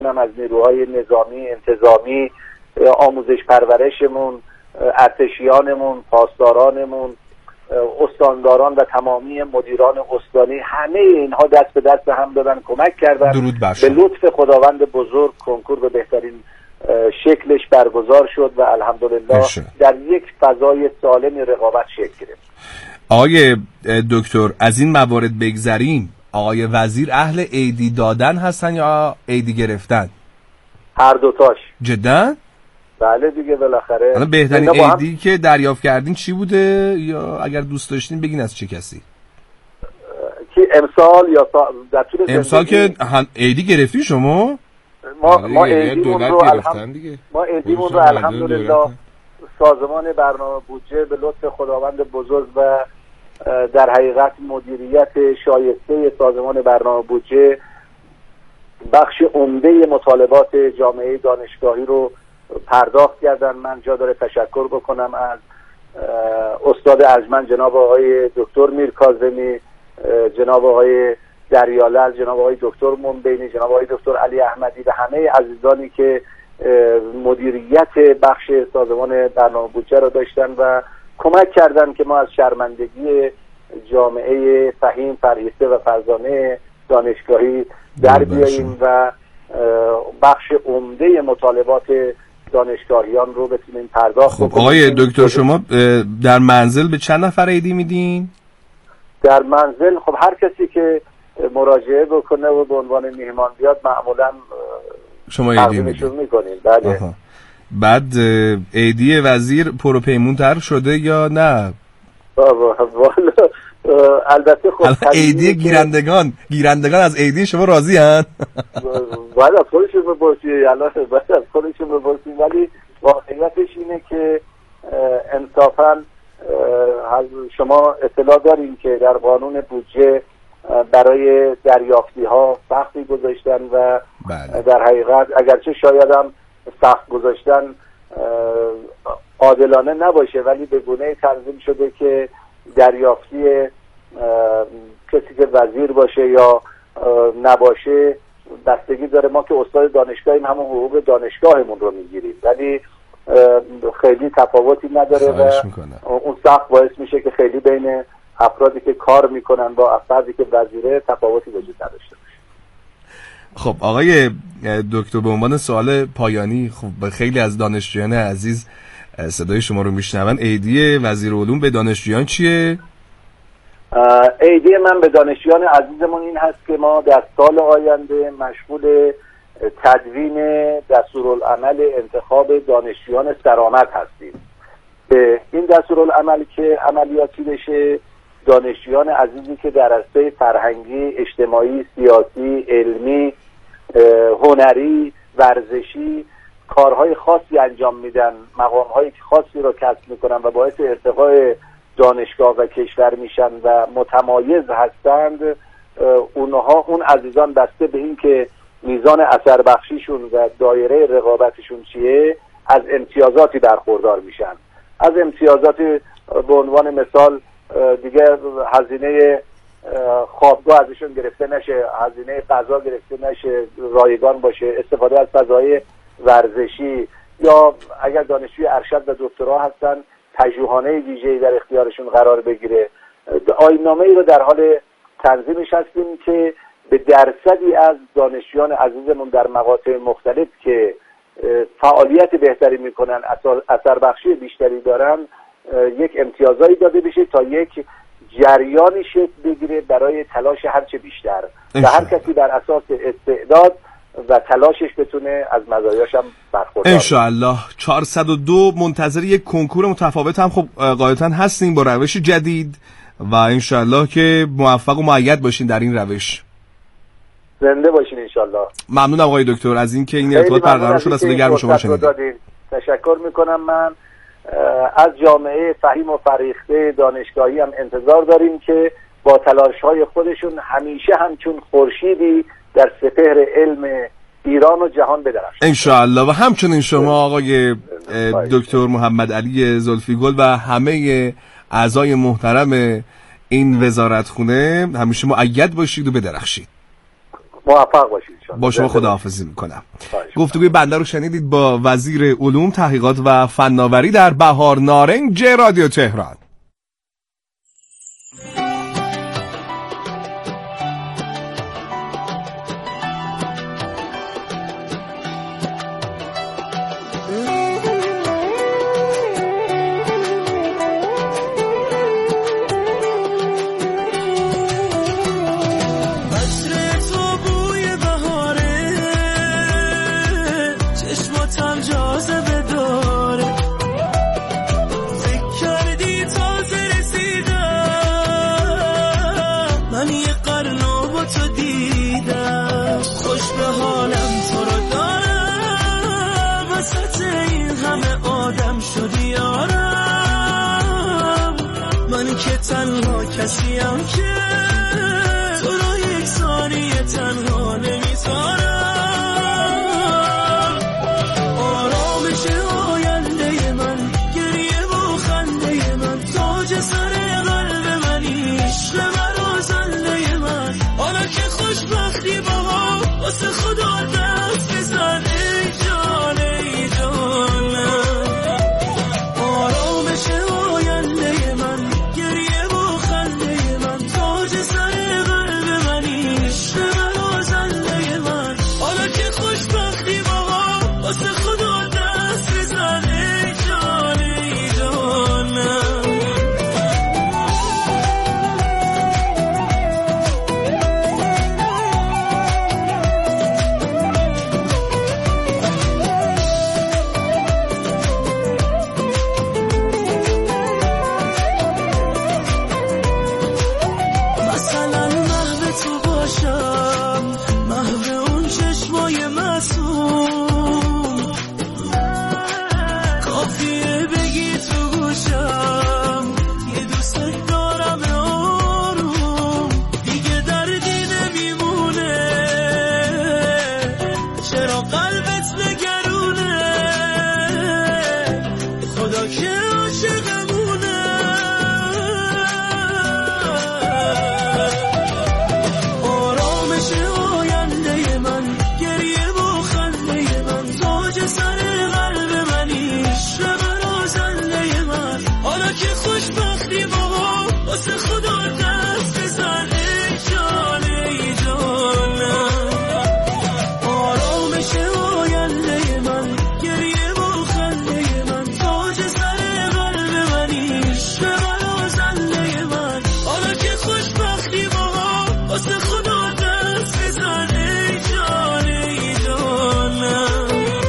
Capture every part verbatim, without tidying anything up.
میتونم از نیروهای نظامی، انتظامی، آموزش پرورشمون، ارتشیانمون، پاسدارانمون، استانداران و تمامی مدیران استانی، همه اینها دست به دست هم دادن، کمک کردن. به لطف خداوند بزرگ کنکور به بهترین شکلش برگزار شد و الحمدلله در یک فضای سالم رقابت شکل گرفت. آقای دکتر از این موارد بگذریم، آقای وزیر اهل عیدی دادن هستن یا عیدی گرفتن؟ هر دوتاش. جدا؟ بله دیگه بالاخره. الان بهترین عیدی هم... که دریافت کردین چی بوده، یا اگر دوست داشتین بگین از چه کسی؟ که امسال یا سا... در طول امسال که عیدی گرفتی شما؟ ما ما عیدیمون رو الحمد... ما عیدیمون رو الحمدلله سازمان برنامه بودجه به لطف خداوند بزرگ و در حقیقت مدیریت شایسته سازمان برنامه بودجه بخش عمده مطالبات جامعه دانشگاهی رو پرداخت کردن. من جا داره تشکر بکنم از استاد ارجمند جناب آقای دکتر میرکاظمی، جناب آقای دریالل، جناب آقای دکتر منبینی، جناب آقای دکتر علی احمدی و همه عزیزانی که مدیریت بخش سازمان برنامه بودجه رو داشتن و کمک کردن که ما از شرمندگی جامعه فهیم، فرهیخته و فرزانه دانشگاهی در بیاییم و بخش عمده مطالبات دانشگاهیان رو بتونیم پرداخت کنیم. خب آقای دکتر شما در منزل به چند نفر عیدی میدین؟ در منزل خب هر کسی که مراجعه بکنه و به عنوان میهمان بیاد معمولا شما عیدی میکنیم. بله. آها. بعد عیدی وزیر پروپیمونتر شده یا نه؟ والا البته خب عیدی گیرندگان گیرندگان از عیدی شما راضی هستند؟ باید از خودشون بپرسی، الان باید از خودشون بپرسی، ولی واقعیتش اینه که انصافا شما اطلاع دارین که در قانون بودجه برای دریافتی ها سختی گذاشتن و بله. در حقیقت اگرچه شاید هم سخت گذاشتن عادلانه نباشه، ولی به گونه‌ای تنظیم شده که دریافتی کسی که وزیر باشه یا نباشه بستگی داره. ما که استاد دانشگاهیم همون حقوق دانشگاهمون رو میگیریم، ولی خیلی تفاوتی نداره و اون سخت باعث میشه که خیلی بین افرادی که کار میکنن با افرادی که وزیره تفاوتی وجود نداشته باشه. خب آقای دکتر به عنوان سوال پایانی، خب خیلی از دانشجویان عزیز صدای شما رو میشنون، عیدی وزیر علوم به دانشجویان چیه؟ عیدی من به دانشجویان عزیزمون این هست که ما در سال آینده مشغول تدوین دستورالعمل انتخاب دانشجویان سرآمد هستیم. به این دستورالعمل که عملیاتی بشه، دانشجویان عزیزی که در عرصه فرهنگی، اجتماعی، سیاسی، علمی، هنری، ورزشی کارهای خاصی انجام میدن، مقامهای خاصی رو کسب میکنن و باعث ارتقای دانشگاه و کشور میشن و متمایز هستند، اونها اون عزیزان بسته به این که میزان اثر بخشیشون و دایره رقابتشون چیه از امتیازاتی برخوردار میشن. از امتیازات به عنوان مثال دیگه هزینه خوابگاه ازشون گرفته نشه، هزینه غذا گرفته نشه، رایگان باشه، استفاده از فضای ورزشی، یا اگر دانشجوی ارشد و دکترا هستن پژوهانه ویژه‌ای در اختیارشون قرار بگیره. آیین‌نامه‌ای رو در حال تنظیمش هستیم که به درصدی از دانشجویان عزیزمون در مقاطع مختلف که فعالیت بهتری میکنن، اثر بخشی بیشتری دارن، یک امتیازایی داده بشه تا یک جریانی شکل بگیره برای تلاش هرچه بیشتر و هر کسی بر اساس استعداد و تلاشش بتونه از مزایاش هم برخوردار ان شاء الله. چهارصد و دو منتظر یک کنکور متفاوت هم خب قاعدتاً هستیم با روش جدید و ان شاء الله که موفق و مؤید باشین در این روش. زنده باشین ان شاء الله. ممنونم آقای دکتر از اینکه این ارتباط برقرار شد. صدای گرم شما شنیدیم. تشکر میکنم. من از جامعه فهیم و فرهیخته دانشگاهی هم انتظار داریم که با تلاش‌های خودشون همیشه همچون خورشیدی در سپهر علم ایران و جهان بدرخشند ان شاء الله. و همچنین شما آقای دکتر محمد علی زلفیگل و همه اعضای محترم این وزارتخونه همیشه مؤید باشید و بدرخشید. موفق باشید. با شما خداحافظی میکنم. گفتگوی بنده رو شنیدید با وزیر علوم، تحقیقات و فناوری در بهار نارنج رادیو تهران. تنها کسیم که تو را یک ثانیه تنها نمیذارم. آرامش آینده من، گریه و خنده من، تاج سر قلب منی، عشق مرا زنده من. حالا که خوشبختی با ما واسه خدا دست بزن ای جان ای جانم. آرامش آینده من، گریه و خنده من، تاج سر قلب منی، عشق مرا زنده من. حالا که خوشبختی با ما واسه خدا دست بزن ای جان ای جانم. مثلا محو تو باشم، محو اون چشمای معصوم، کافیه بگی تو گوشم یه دوست دارم آروم. دیگه دردی نمیمونه، چرا قلبت نگرونه، خدا که عاشقمونه. آرامش آینده من، گریه و خنده من، تاج سر قلب منی، عشق مرا زنده من. حالا که خوشبختی با ما واسه خدا دست بزن ای جان ای جانم. آرامش آینده من، گریه و خنده من، تاج سر قلب منی، عشق مرا زنده من. حالا که خوشبختی با ما واسه خدا دست بزن ای جان ای جانم.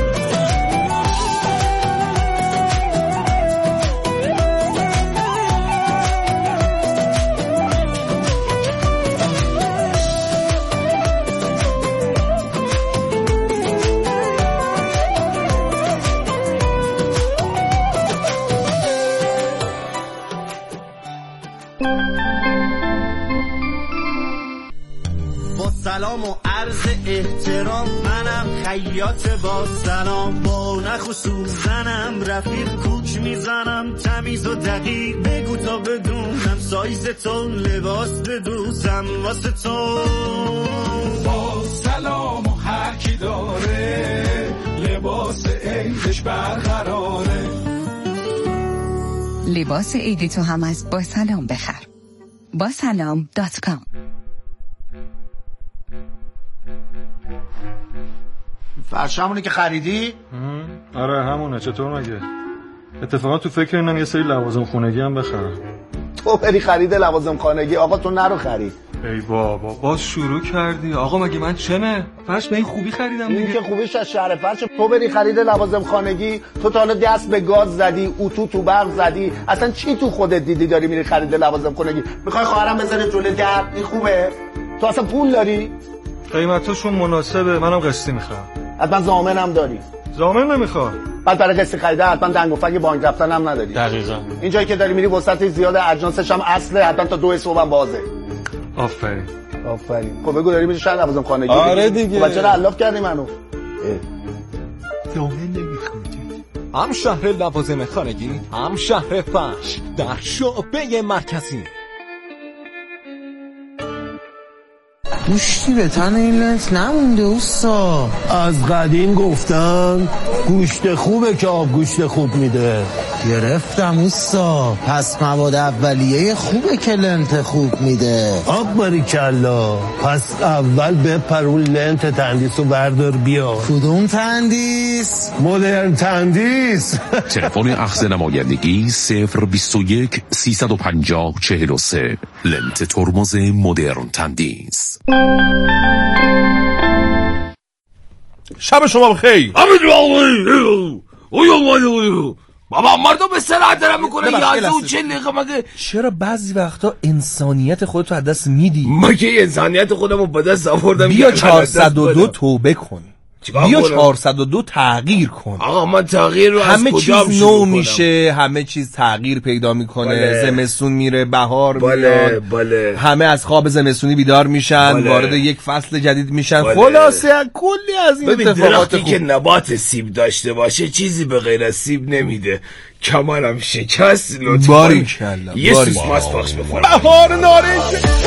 با سلام و عرض احترام، منم خیاط با سلام، با نخ و سوزنم رفیق کوک میزنم، تمیز و دقیق بگو تا بدونم سایز تو، لباس بدوزم واسه تو. با سلام و هر کی داره لباس عیدش برقراره. لباس عیدی تو هم از با سلام بخر. با سلام دات کام. فرش همونه که خریدی؟ آره همونه. چطور مگه؟ اتفاقا تو فکر اینم یه سری لوازم خونگی هم بخرم. تو بری خرید لوازم خانگی، آقا تو نرو خرید. ای بابا باز شروع کردی. آقا مگه من چمه؟ فرش به این خوبی خریدم دیگه. این که خوبیش از شهر فرش. تو بری خرید لوازم خانگی، تو تا حالا دست به گاز زدی، اتو تو برق زدی، اصلا چی تو خودت دیدی داری میری خرید لوازم خانگی؟ میخوای خواهرم بذاره جلوی در؟ این خوبه؟ تو اصلا پول داری؟ قیمتاشون مناسبه، منم قسطی میخوام. حتما ضامنم داری؟ ضامن نمیخوام. بعد برای قسطی خریده حتما دنگ و فنگ بانک رفتن هم نداری. دقیقاً. این جایی که داری میری وسط زیاد اجناسش هم اصله، حتما تا دو صبح هم بازه. آفرین. آفرین. خب بگو داری میری شهر لوازم خانگی؟ آره دیگه. خب چرا الاف کردی منو؟ ضامن نمیخوام. هم شهر لوازم خانگی، هم شهر فرش در شعبه مرکزی. گوشتی به تن این لنت نمونده اوستا. از قدیم گفتن گوشت خوبه که آب گوشت خوب میده. گرفتم اوستا. پس مواد اولیه خوبه که لنت خوب میده. آب باریکلا. پس اول بپر اون لنت تندیس رو بردار بیا. کدوم تندیس؟ مدرن تندیس. تلفن اخذ نمایندگی صفر بیست و یک سیصد و پنجاه چهل و سه. لنت ترمز مدرن تندیس. شب شما بخیر. بابا مردم به سرعت دارم میکنه یازده و چل دقیقه مگه. چرا بعضی وقتا انسانیت خودتو از دست میدی؟ مگه انسانیت خودمو به دست آوردم؟ بیا چهارصد و دو توبه کن. بیا چهارصد و دو تغییر کن. آقا من تغییر رو از همه کجا چیز نو میشه، همه چیز تغییر پیدا میکنه. زمستون میره، بهار میاد، بله. همه از خواب زمستونی بیدار میشن، بله. وارد یک فصل جدید میشن، بله. خلاصه کلی از این ببین اتفاقات درختی که نبات سیب داشته باشه چیزی به غیر از سیب نمیده. کمرم شکست. لطفاً باریکلا یه سوسماس پخش بفرمایید. بهار نارنج.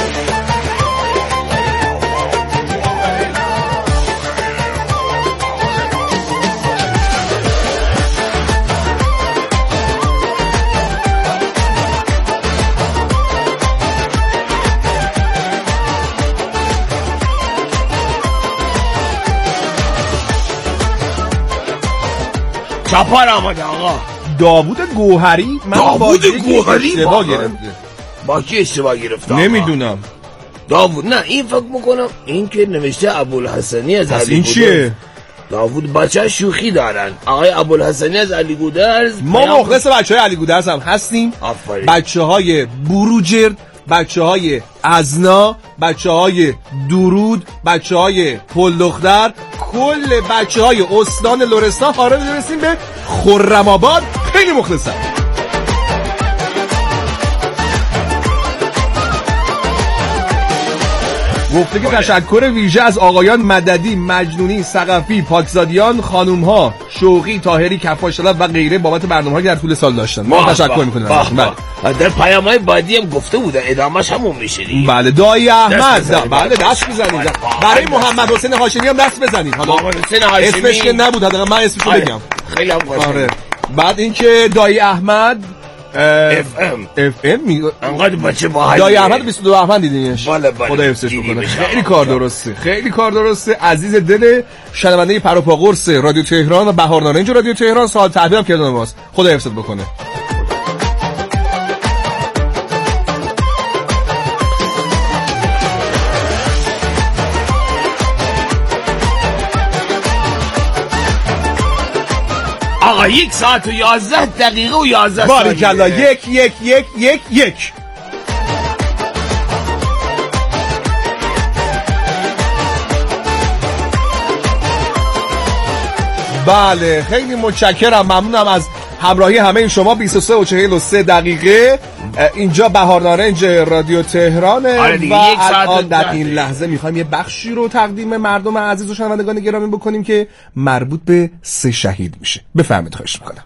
چپر آمده آقا. داوود گوهری. من داوود گوهری اشتباه گرفته. با کی اشتباه گرفته؟ نمیدونم. داوود نه این فکر میکنم این که نوشته ابوالحسنی از علی این چیه؟ داوود بچه شوخی دارن. آقای ابوالحسنی از علی گودرز. ما مخلص بچه های علی گودرز هم هستیم. آفرین. بچه های بروجرد، بچه های ازنا، بچه های درود، بچه های پلدختر، کل بچه های استان لرستان. حالا برسیم به خرم آباد. خیلی مخلصم. گفته که تشکر ویژه از آقایان مددی، مجنونی، ثقفی، پاکزادیان، خانوم‌ها، شوقی، طاهری، کفاشلات و غیره بابت برنامه‌هایی که در طول سال داشتن. ما تشکر می‌کنیم. بله. در پیام‌های بعدی هم گفته بودن ادامه‌اش همون میشه دیگه. بله دایی احمد. بله دست بزنید. برای محمد حسین هاشمی هم دست بزنید. حالا محمد حسین هاشمی اسمش که نبود، حداقل من اسمشو بگم. خیلی هم خوشم. آره. بعد اینکه دایی احمد اف ام اف ام میگه انقدر بچه با دایی احمد بیست و دو احمد دیدینش. بله بله. خدا حفظش بکنه. خیلی کار درسته. خیلی کار درسته. عزیز دل شنونده پروپا قرص رادیو تهران و بهار نارنج رادیو تهران سال تحویلم کردن واسه. خدا حفظت بکنه. آقا یک ساعت و یازده دقیقه و یازده ثانیه. باریکلا. یک یک یک یک یک. بله خیلی متشکرم، ممنونم از همراهی همه شما. بیست و سه و چهل و سه دقیقه اینجا بهار نارنج رادیو تهرانه. آره و الان در این لحظه میخوایم یه بخشی رو تقدیم مردم عزیز و شنوندگان گرامی بکنیم که مربوط به سه شهید میشه. بفرمایید. خواهش میکنم.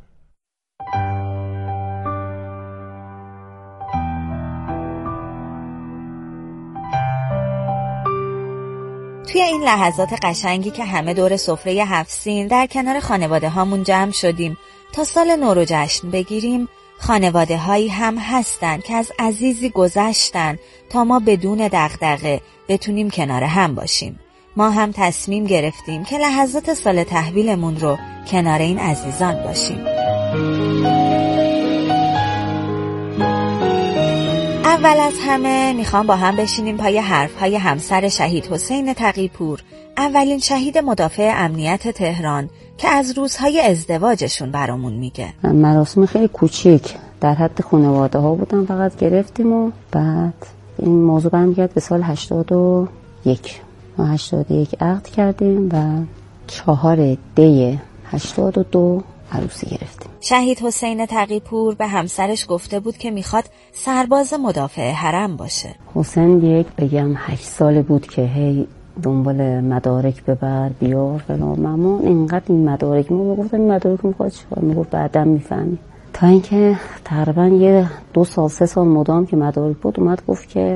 توی این لحظات قشنگی که همه دور سفره هفت سین در کنار خانواده هامون جمع شدیم تا سال نو رو جشن بگیریم، خانواده هایی هم هستن که از عزیزی گذشتن تا ما بدون دغدغه بتونیم کنار هم باشیم. ما هم تصمیم گرفتیم که لحظات سال تحویلمون رو کنار این عزیزان باشیم. اول از همه میخوام با هم بشینیم پای حرفهای همسر شهید حسین تقی‌پور، اولین شهید مدافع امنیت تهران که از روزهای ازدواجشون برامون میگه. مراسم خیلی کوچیک در حد خانواده ها بودن فقط گرفتیم و بعد این موضوع برمیگرد به سال هشتاد و یک. ما هشتاد و یک عقد کردیم و چهار دی هشتاد و دو عروسی گرفتیم. شهید حسین تقی‌پور به همسرش گفته بود که میخواد سرباز مدافع حرم باشه. حسین یک بگم هشت ساله بود که هی دنبال مدارک ببر بیار فلان. مامان اینقدر این مدارک، ما گفتم این مدارک میخواد چیکار؟ میگفت بعداً میفهمی. تا اینکه تقریبا یه دو سال سه سال مدام که مدارک بود اومد گفت که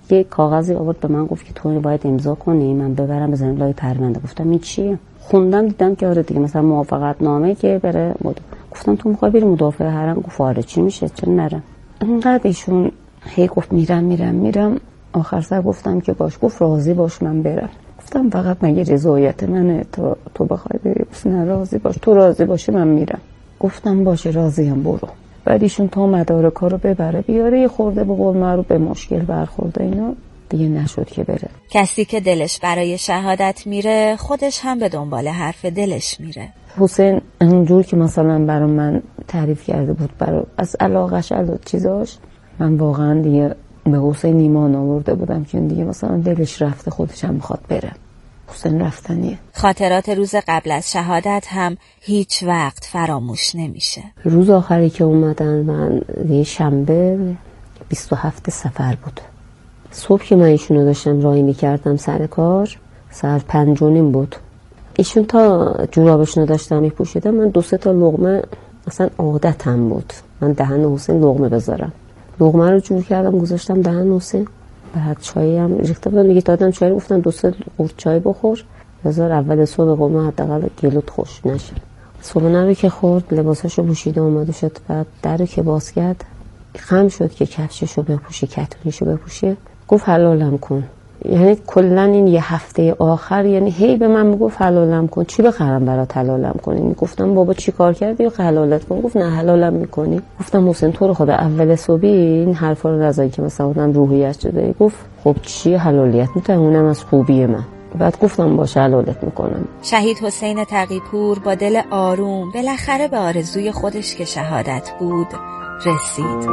یه کاغذی آورد به من گفت که تو باید امضا کنی من ببرم بزنم لای پرونده. گفتم این چیه؟ خوندم دیدم که آره دیگه مثلا موافقت نامه که بره مد... گفتم تو میخوای بری مدافع حرم؟ گفت آره چی میشه چرا نرم. اینقدر ایشون هی گفت میرم میرم میرم آخر سر گفتم که باش. گفت راضی باش من برم. گفتم فقط مگه رضایت منه تا تو بخوای بری؟ نه راضی باش، تو راضی باشی من میرم. گفتم باشه راضیم برو. بعد ایشون تا مدارکا رو ببره بیاره یه خورده به قول معروف به مشکل برخورده اینا دیگه نشد که بره. کسی که دلش برای شهادت میره خودش هم به دنبال حرف دلش میره. حسین اونجور که مثلا برای من تعریف کرده بود برای از علاقش از چیزاش من واقعا دیگه به حسین ایمان آورده بودم که دیگه مثلا دلش رفته خودش هم میخواد بره. حسین رفتنیه. خاطرات روز قبل از شهادت هم هیچ وقت فراموش نمیشه. روز آخری که اومدن من یه شنبه بیست و هفت سفر بود. صبح که من ایشونو داشتم راهی میکردم سر کار ساعت پنج و نیم بود. ایشون تا جورابشونو داشتم میپوشیدم من دو سه تا لقمه اصلا عادتم بود من دهن حسین لقمه بذارم. لقمه رو جور کردم گذاشتم دهن حسین. بعد چایی هم ریخته بودم دیگه دادم چای رو گفتم دو سه قورت چای بخور بذار اول صبح قوم حداقل گلوت خوش نشه. صبحونه رو که خورد لباساشو پوشیده اومده شد. بعد در رو که باز کرد خم شد که کفششو بپوشه کتونیشو بپوشه. گفت حلالم کن. یعنی کلا این یه هفته آخر یعنی هی به من میگفت حلالم کن. چی بخرم برات حلالم کنی؟ میگفتم بابا چی کار کردی یا حلالت کن؟ گفت نه حلالم میکنی. گفتم حسین تو رو خدا اول صبح این حرفا رو نزن که مثلا آدم روحیش شده. گفت خب چی حلالیت میتونه اونم از خوبی من. بعد گفتم باشه حلالت میکنم. شهید حسین تقی‌پور با دل آروم بالاخره به آرزوی خودش که شهادت بود رسید.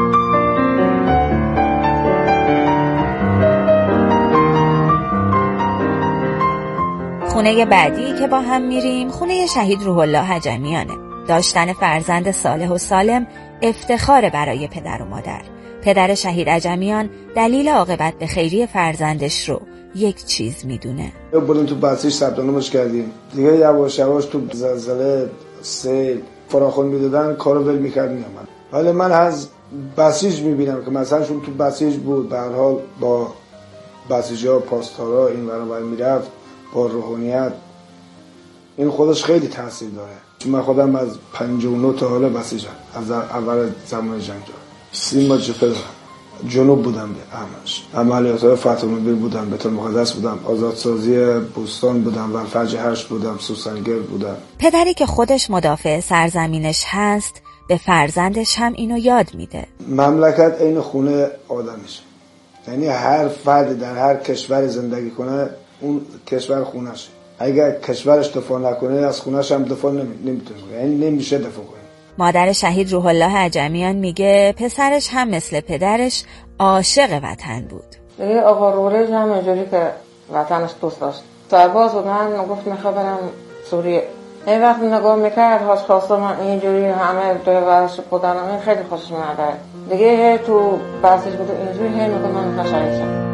خونه بعدی که با هم میریم خونه شهید روح الله عجمیانه. داشتن فرزند صالح و سالم افتخار برای پدر و مادر. پدر شهید عجمیان دلیل عاقبت به خیری فرزندش رو یک چیز میدونه. بریم تو بسیج ثبت نامش کردیم دیگه یواش یواش تو زلزله سیل فراخون میدادن کارو ول میکرد میامد. ولی من از بسیج میبینم که مثلا چون تو بسیج بود به هر حال با بسیجا پاسدارا این ور میرفت با روحانیت این خودش خیلی تاثیر داره. چون من خودم از پنجاه و نه تا حالا بسیجم از اول زمان جنگ سیم ما جبهه دارم. جنوب بودم به همش عملیات های فتح مبین بودم بیت المقدس بودم آزادسازی بوستان بودم و فرج هشت بودم سوسنگر بودم. پدری که خودش مدافع سرزمینش هست به فرزندش هم اینو یاد میده. مملکت عین خونه آدمشه. یعنی هر فرد در هر کشور زندگی کنه اون کشور خونشه. اگر کشورش دفاع نکنه از خونش هم دفاع نمیتونه یعنی نمیشه دفاع کنه. مادر شهید روح الله عجمیان میگه پسرش هم مثل پدرش عاشق وطن بود. دیگه آقا رولج هم اینجوری که وطنش دوست داشت. سرباز بود من گفت میخوام برم سوریه. این وقت نگاه میکرد هاش خواسته من اینجوری همه دوی ورش بودن این خیلی خوشش میاد. دیگه تو بسیج بود اینجوری هی میگه من میخوام شهید شم.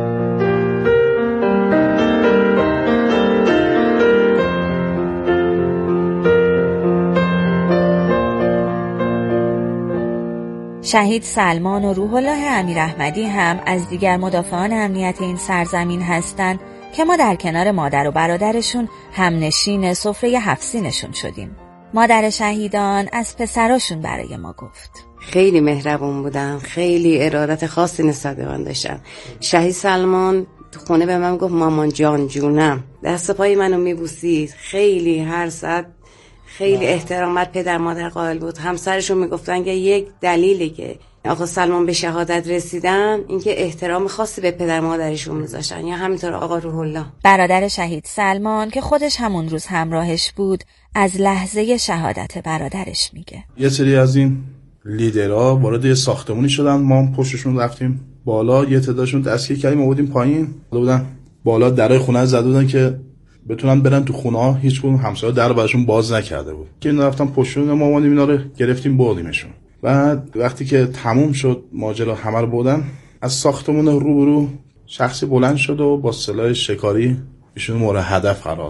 شهید سلمان و روح الله امیراحمدی هم از دیگر مدافعان امنیت این سرزمین هستند که ما در کنار مادر و برادرشون همنشین سفره هفسینشون شدیم. مادر شهیدان از پسراشون برای ما گفت. خیلی مهربون بودن، خیلی ارادت خاصی نسبت به من داشتن. شهید سلمان تو خونه به من گفت مامان جان جونم، دست پای منو میبوسید، خیلی هر ساعت خیلی احترامت پدر مادر قائل بود. همسرشون میگفتن که یک دلیلی که آقا سلمان به شهادت رسیدن اینکه احترام خاصی به پدر مادرشون میذاشتن، یا همینطور آقا روح الله. برادر شهید سلمان که خودش همون روز همراهش بود از لحظه شهادت برادرش میگه. یه سری از این لیدرها وارد یه ساختمونی شدن، ما پشتشون رفتیم بالا، یه تعدادشون دستگیر کردیم آوردیم پایین. بودن بالا درای خونه زده بودن که بتونن برن تو خونه ها، هیچ کدوم همسایه در براشون باز نکرده بود که اینا رفتن پشتون ما اومدیم اینا رو گرفتیم بردیمشون. بعد وقتی که تموم شد ماجرا همه رو بردن، از ساختمون روبرو شخصی بلند شد و با سلاح شکاری ایشون مورد هدف قرار داد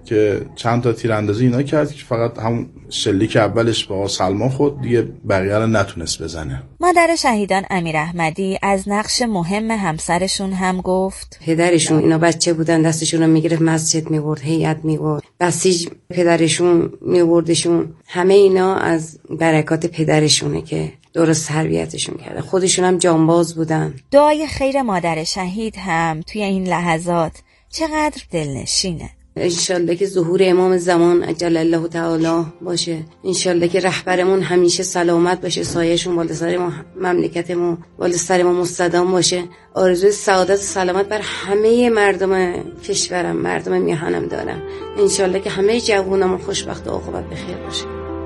که چند تا تیراندازی اینا کرد که فقط همون شلیک اولش با سلمان خود دیگه بقیه رو نتونست بزنه. مادر شهیدان امیر احمدی از نقش مهم همسرشون هم گفت. پدرشون اینا بچه بودن دستشون رو میگرفت مسجد میبرد، هیئت میبرد، بسیج پدرشون میبردشون. همه اینا از برکات پدرشونه که درست تربیتشون کرده. خودشون هم جانباز بودن. دعای خیر مادر شهید هم توی این لحظات چقدر دلنشینه. انشالله که ظهور امام زمان عجل الله تعالی باشه. انشالله که رهبرمون همیشه سلامت باشه، سایه‌شون بالا سر ما، مملکتمون بالا سر ما مستدام باشه. آرزوی سعادت و سلامت بر همه مردم کشورم، مردم میهنم دارم. انشالله که همه جوونمون خوشبخت و عاقبت بخیر باشه.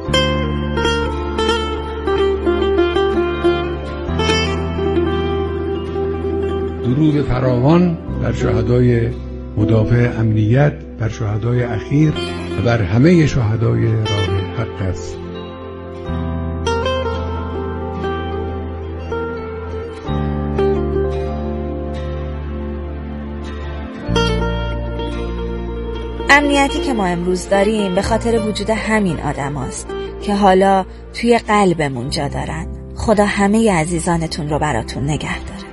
درود فراوان بر شهدای مدافع امنیت، بر شهدای اخیر و بر همه شهدای راه حق است. امنیتی که ما امروز داریم به خاطر وجود همین آدم هاست که حالا توی قلبمون جا دارن. خدا همه عزیزانتون رو براتون نگه داره.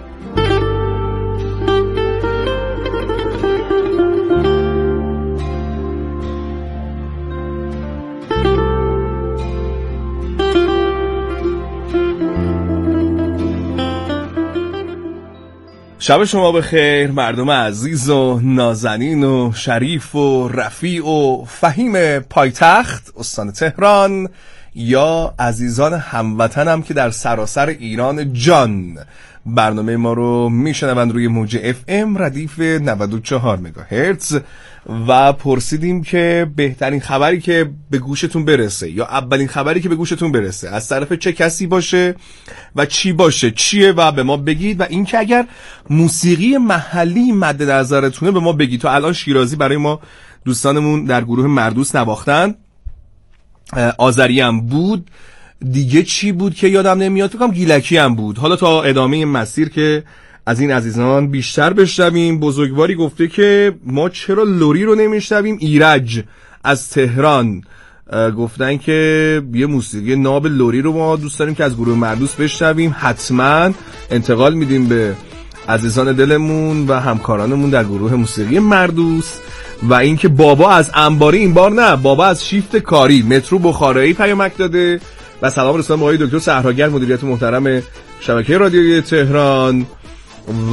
شب شما بخیر مردم عزیز و نازنین و شریف و رفیع و فهیم پایتخت استان تهران یا عزیزان هموطنم که در سراسر ایران جان برنامه ما رو میشنوند روی موج اف ام ردیف نود و چهار مگاهرتز و پرسیدیم که بهترین خبری که به گوشتون برسه یا اولین خبری که به گوشتون برسه از طرف چه کسی باشه و چی باشه، چیه و به ما بگید. و این که اگر موسیقی محلی مد نظرتونه به ما بگید. تا الان شیرازی برای ما دوستانمون در گروه مردوس نواختن، آذری هم بود، دیگه چی بود که یادم نمیاد، فکر کنم گیلکی هم بود. حالا تا ادامه مسیر که از این عزیزان بیشتر بشنویم. بزرگواری گفته که ما چرا لوری رو نمیشنویم. ایرج از تهران گفتن که یه موسیقی ناب لوری رو ما دوست داریم که از گروه مردوس بشنویم. حتما انتقال میدیم به عزیزان دلمون و همکارانمون در گروه موسیقی مردوس. و اینکه بابا از انباری، این بار نه، بابا از شیفت کاری مترو بخارایی پیامک داده و سلام رسوندم به آقای دکتر صحراگر مدیریت محترم شبکه رادیویی تهران. و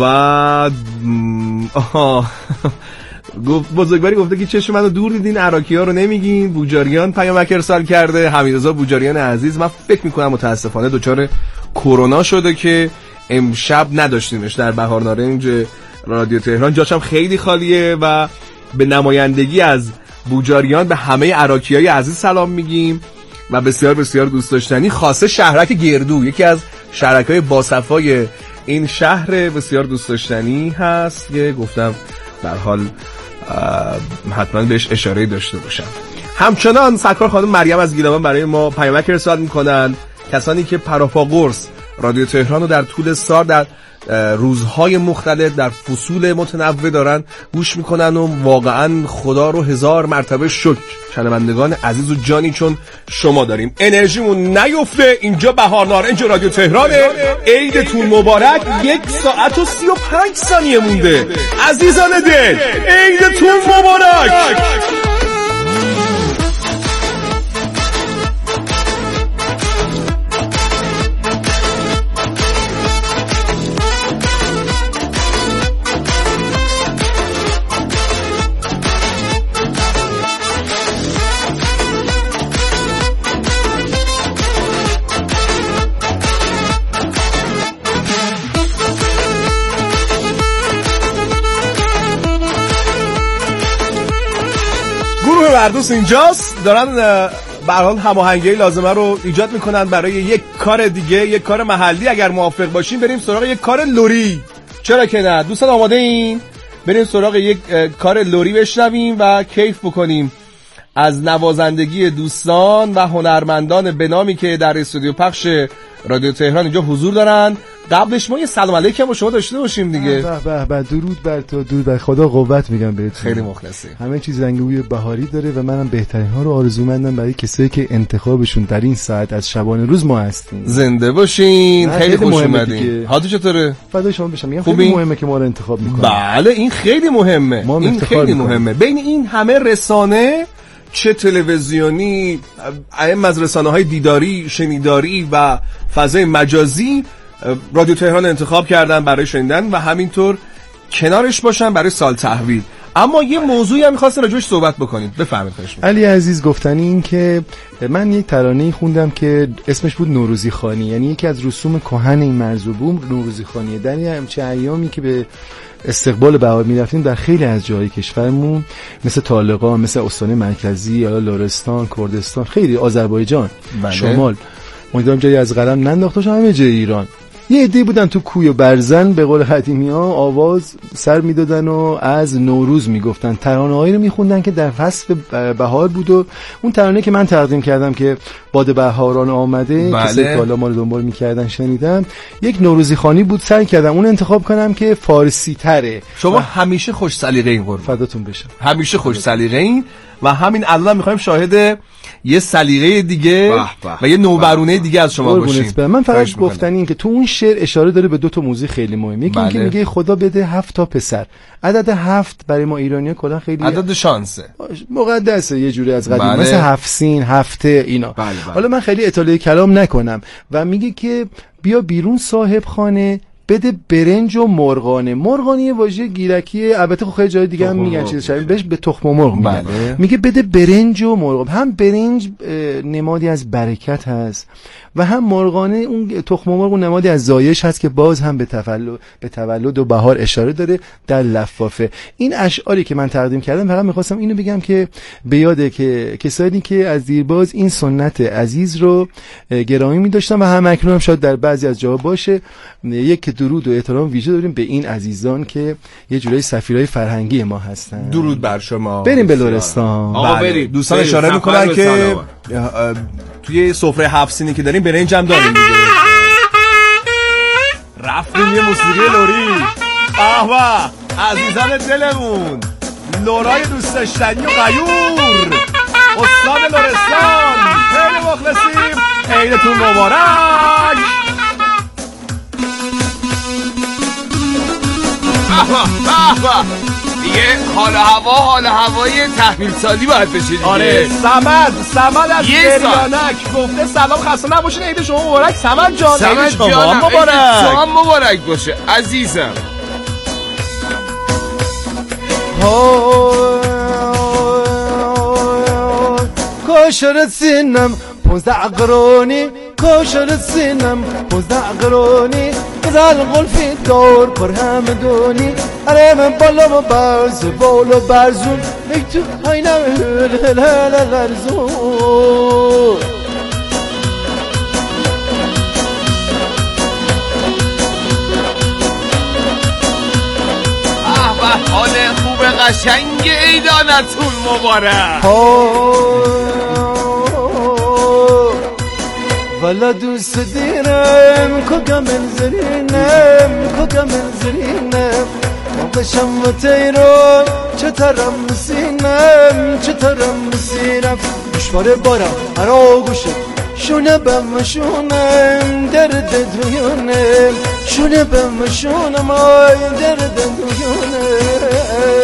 آها بزرگواری گفته که چشم منو دور دیدین، عراقی ها رو نمیگین. بوجاریان پیامک ارسال کرده، حمیدرضا بوجاریان عزیز. من فکر میکنم متاسفانه دچار کرونا شده که امشب نداشتیمش در بهار نارنج رادیو تهران. جاشم خیلی خالیه و به نمایندگی از بوجاریان به همه عراقیای عزیز سلام میگیم و بسیار بسیار دوست داشتنی. خاصه شهرک گردو یکی از شهرکای باصفای این شهر بسیار دوست داشتنی هست که گفتم در حال حتما بهش اشاره داشته باشم. همچنان سرکار خانم مریم از گیلان برای ما پیامک ارسال میکنن. کسانی که پراپا قرص رادیو تهران رو در طول سال در روزهای مختلف در فصول متنوع دارن گوش میکنن و واقعا خدا رو هزار مرتبه شکر شنوندگان عزیز و جانی چون شما داریم. انرژیمون نیفته. اینجا بهار نارنج رادیو تهرانه. عیدتون مبارک. یک ساعت و سی و پنج ثانیه مونده عزیزان دل، عیدتون مبارک. مردوس اینجاست، دارن به هر حال هماهنگی لازمه رو ایجاد میکنن برای یک کار دیگه، یک کار محلی. اگر موافق باشین بریم سراغ یک کار لوری، چرا که نه؟ دوستان آماده این؟ بریم سراغ یک کار لوری بشنویم و کیف بکنیم از نوازندگی دوستان و هنرمندان بنامی که در استودیو پخش رادیو تهران اینجا حضور دارن. قبلش ما یه سلام علیکم با شما داشته باشیم دیگه. به به به درود بر تو، درود بر خدا قوت میگم بهتون. خیلی مخلصی. همه چیز رنگ بوی بهاری داره و منم بهترین ها رو آرزومندم برای کسایی که انتخابشون در این ساعت از شبانه روز ما هستیم. زنده باشین. خیلی خوش اومدین. حالت چطوره؟ فدای شما بشم. میگم خیلی مهمه که ما رو انتخاب میکنیم. بله این خیلی مهمه. این خیلی مهمه. بین این همه رسانه، چه تلویزیونی، ایم از رسانه‌های دیداری، شنیداری و فضای مجازی، رادیو تهران انتخاب کردن برای شنیدن و همینطور کنارش باشن برای سال تحویل. اما یه موضوعی هم می‌خواستم راجعش صحبت بکنید. بفرمایید. خواهش می‌کنم. علی عزیز گفتنی این که من یک ترانه‌ای خوندم که اسمش بود نوروزی خوانی، یعنی یکی از رسوم کهن این مرز و بوم نوروزی خوانیه. در این همچه ایامی که به استقبال بهار می‌رفتیم در خیلی از جای کشورمون مثل طالقان، مثل استان مرکزی، یا لرستان، کردستان، خیلی آذربایجان، بله. شمال، امیدوارم جایی از قلم ننداخته باشه، همه جای ایران یه عده‌ای بودن تو کوی و برزن به قول قدیمی‌ها آواز سر میدادن و از نوروز میگفتن، ترانه‌هایی رو میخوندن که در فصل بهار بود. و اون ترانه که من تقدیم کردم که باد بهاران آمده، بله. کسی که حالا ما رو دنبال میکردن شنیدم، یک نوروزی خوانی بود. سعی کردم اون انتخاب کنم که فارسی تره. شما و... همیشه خوش سلیقه این قربان. فداتون بشم. همیشه خوش سلیقه این و همین الان میخوایم شاهد یه سلیقه دیگه بح بح و یه نوبرونه دیگه از شما باشیم. من فقط گفتن این که تو اون شعر اشاره داره به دو تا موضوع خیلی مهم. یکی بله. این که میگه خدا بده هفت تا پسر. عدد هفت برای ما ایرانی‌ها کلا خیلی عدد شانسه، مقدسه یه جوری از قدیم، بله. مثل هفت سین، هفته اینا. بله بله. حالا من خیلی اطاله کلام نکنم و میگه که بیا بیرون صاحب خانه، بده برنج و مرغانه. مرغانه یه واژه گیلکیه، البته خیلی جای دیگه هم میگن چیز شبیه بهش، به تخم مرغ میگن. بله. میگه بده برنج و مرغ. هم برنج نمادی از برکت هست و هم مرغانه اون تخم مرغ اون نمادی از زایش هست که باز هم به تولد به تولد و بهار اشاره داره در لفافه. این اشعاری که من تقدیم کردم فقط میخواستم اینو بگم که به یاد که کسانی که از دیرباز این سنت عزیز رو گرامی می‌داشتن و هم اکنون هم شاید در بعضی از جاها باشه، یک درود و احترام ویژه داریم به این عزیزان که یه جورایی سفیرای فرهنگی ما هستن. درود بر شما. بریم به لرستان. آقا بریم. دوستان اشاره میکنن که توی سفره هفت سینی که داریم برنج هم داریم دیگه. رفتیم یه موسیقی لوری. احوا عزیزان دلمون، لورای دوست داشتنی و غیور، استاد لرستان، خیلی مخلصیم. عیدتون مبارک. دیگه حال هوا حال هوای تحویل سالی باید بشه دیگه. آره سمد سمد از گریانک گفته سلام خسته نباشین، عید شما مبارک سمد جان. سمد جان مبارک، شما مبارک باشه عزیزم. کوشر سینم پونزده قرونی، کوشر سینم پونزده قرونی، زال غلفی دور پر همدونی، اره من بالا و برز بالا برزون، یک تو اینم هل هل هل غرزون. احبه حال خوب قشنگ عیدانتون مبارک. والا دوست دیرم کجا منزلینم کجا منزلینم موقشم و تیرم چطرم مسینم چطرم مسینم دشواره بارم هرا گوشه شونه بم شونم درد دویونم شونه بم شونم آی درد دویونم.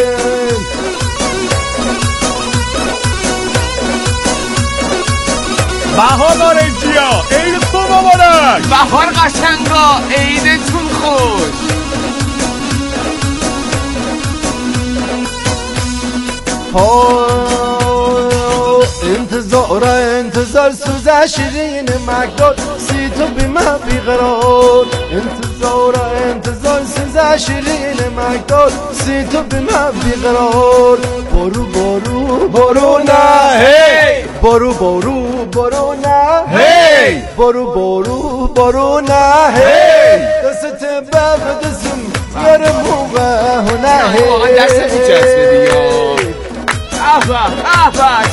بهار نارنجیا عیدتون مبارک. بهار قشنگا عیدتون خوش. انتظار انتظار سوزه شیرین مکدار، سی تو بی من بیقرار. انتظار انتظار سوزه شیرین مکدار، سی تو بی من بیقرار. بارو بارو بارو نه هی، بارو بارو بارو نه هی، بارو بارو بارو نه هی. دست بم دستم یارم موبه نه هی. واقعا دست میچسبه دیگه. احبه احبه